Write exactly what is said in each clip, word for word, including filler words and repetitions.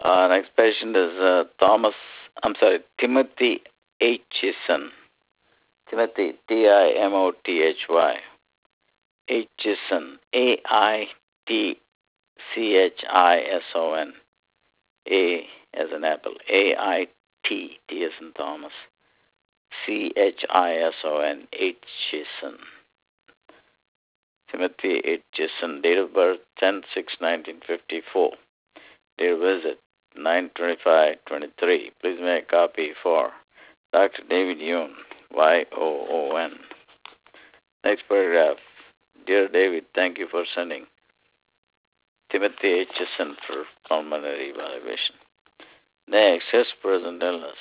Uh, next patient is uh, Thomas, I'm sorry, Timothy Aitchison. Timothy, T I M O T H Y. Aitchison, A I T C H I S O N. A as an apple, A I T, T as in Thomas, C H I S O N, Aitchison. Timothy Aitchison, date of birth ten six nineteen fifty-four. Date of visit nine twenty-five twenty-three. Please make a copy for Doctor David Yoon, Y O O N. Next paragraph. Dear David, thank you for sending Timothy Aitchison for pulmonary evaluation. Next, his present illness.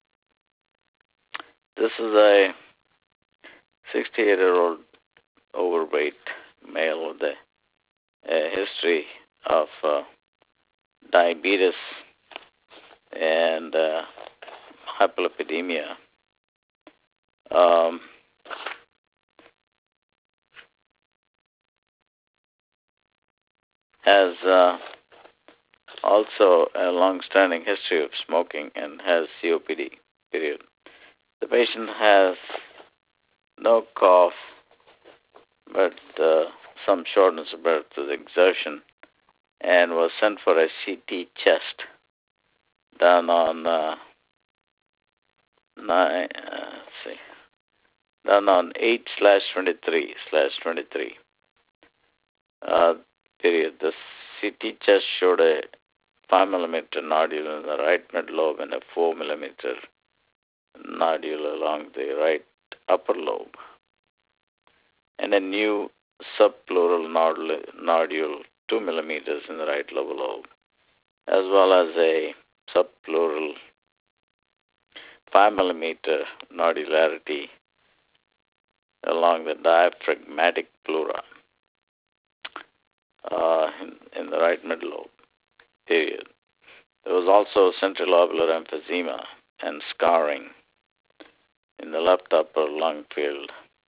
This is a sixty-eight-year-old overweight male with a, a history of uh, diabetes and uh, hyperlipidemia. Um, has uh, also a long-standing history of smoking and has C O P D, period. The patient has no cough, but uh, some shortness of breath with exertion, and was sent for a C T chest done on uh, nine, uh, let's see, done on eight slash twenty-three slash twenty-three. Uh, period. The C T chest showed a five millimeter nodule in the right mid lobe and a four millimeter nodule along the right upper lobe, and a new subpleural nodule, nodule two millimeters in the right lower lobe, as well as a subpleural five millimeter nodularity along the diaphragmatic pleura uh, in, in the right mid lobe, period. There was also centrilobular emphysema and scarring in the left upper lung field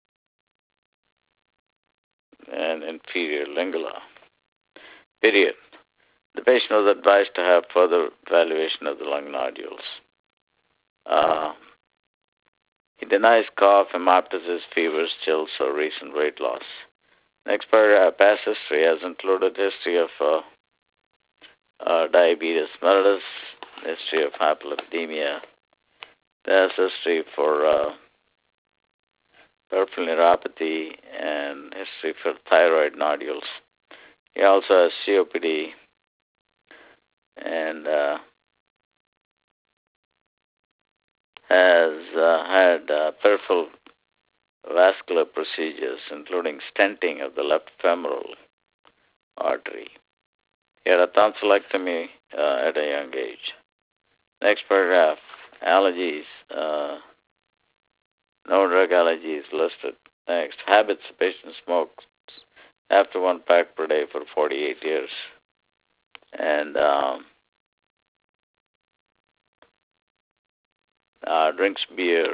and inferior lingula, period. The patient was advised to have further evaluation of the lung nodules. Uh, he denies cough, hemoptysis, fevers, chills, or recent weight loss. Next paragraph, past history has included history of uh, uh, diabetes mellitus, history of hyperlipidemia, past history for uh, peripheral neuropathy, and history for thyroid nodules. He also has C O P D and uh, has uh, had uh, peripheral vascular procedures, including stenting of the left femoral artery. He had a tonsillectomy uh, at a young age. Next paragraph, allergies. Uh, no drug allergies listed. Next, habits. The patient smokes after one pack per day for forty-eight years. And um, uh, drinks beer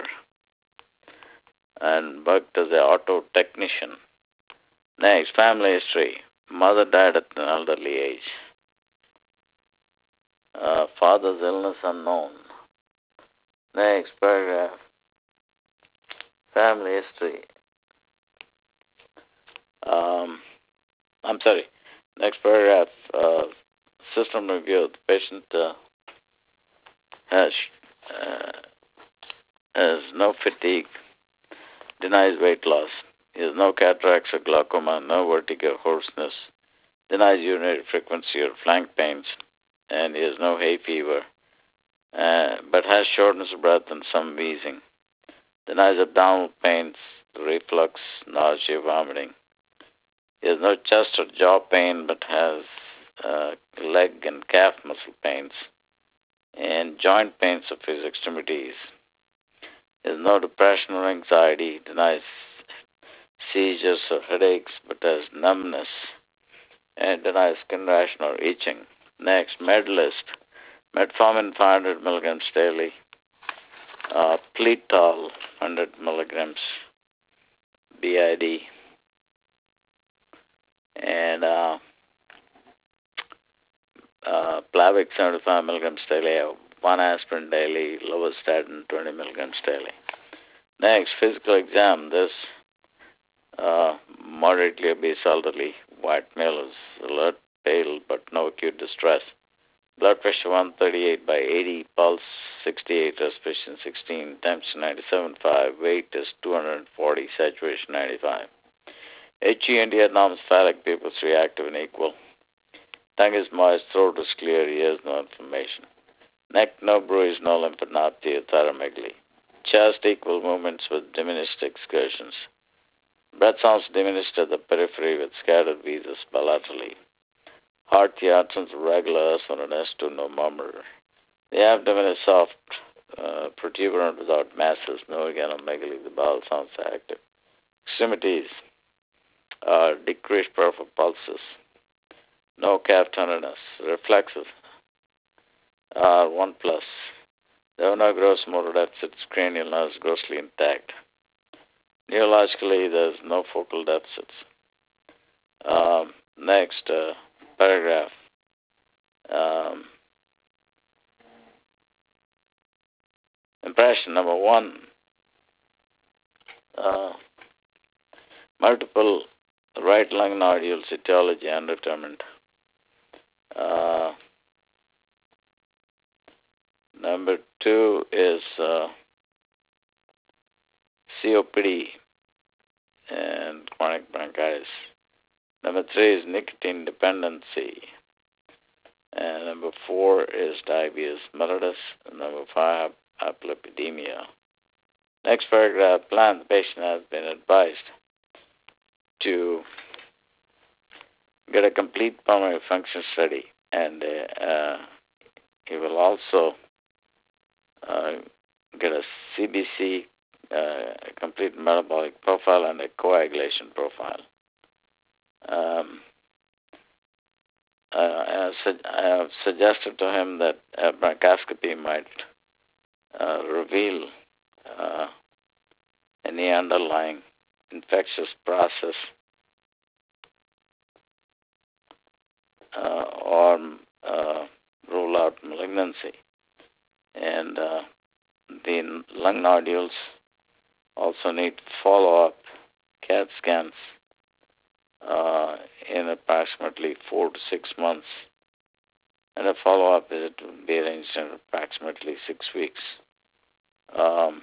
and worked as an auto technician. Next, family history. Mother died at an elderly age. Uh, father's illness unknown. Next paragraph. Family history. Um, I'm sorry. Next paragraph. Uh, system review. The patient uh, has uh, has no fatigue, denies weight loss. He has no cataracts or glaucoma, no vertigo, hoarseness, denies urinary frequency or flank pains, and he has no hay fever, uh, but has shortness of breath and some wheezing. Denies abdominal pains, reflux, nausea, vomiting. He has no chest or jaw pain, but has uh, leg and calf muscle pains and joint pains of his extremities. He has no depression or anxiety, denies seizures or headaches, but has numbness, and denies skin rash or itching. Next, med list. Metformin five hundred milligrams daily, uh, Pletol one hundred milligrams B I D, and uh, uh, Plavix seventy-five milligrams daily, one aspirin daily, lovastatin twenty milligrams daily. Next, physical exam. This uh, moderately obese elderly, white male is alert, pale, but no acute distress. Blood pressure one thirty-eight by eighty, pulse sixty-eight, respiration sixteen, temperature ninety-seven point five, weight is two hundred forty, saturation ninety-five. H E and D abnormal phallic pupils reactive and equal. Tongue is moist, throat is clear, ears no inflammation. Neck no bruise, no lymphadenopathy or thyromegaly. Chest equal movements with diminished excursions. Breath sounds diminished at the periphery with scattered wheezes bilaterally. Heart, the arteries regular as on an S two, no murmur. The abdomen is soft, uh, protuberant without masses, no organomegaly. The bowel sounds active. Extremities are decreased peripheral pulses. No calf tenderness. Reflexes are one plus. There are no gross motor deficits. Cranial nerves grossly intact. Neurologically, there is no focal deficits. Um, next uh, paragraph. Um, impression number one. Uh, multiple right lung nodules, etiology undetermined. Uh, number two is uh, C O P D and chronic bronchitis. Number three is nicotine dependency. And number four is diabetes mellitus. And number five, hyperlipidemia. Next paragraph, plan. The patient has been advised to get a complete pulmonary function study, and uh, he will also uh, get a C B C, uh, a complete metabolic profile, and a coagulation profile. Um, uh, I, su- I have suggested to him that a bronchoscopy might uh, reveal uh, any underlying infectious process uh, or uh, rule out malignancy. And uh, the lung nodules also need follow-up C A T scans uh, in approximately four to six months. And a follow-up visit will be arranged in approximately six weeks. Um,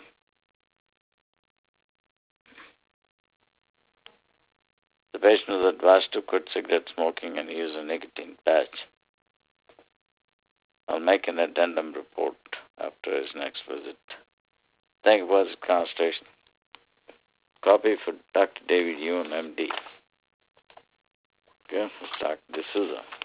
the patient is advised to quit cigarette smoking and use a nicotine patch. I'll make an addendum report after his next visit. Thank you for his consultation. Copy for Doctor David Ewan, M D. Okay, Doctor D'Souza.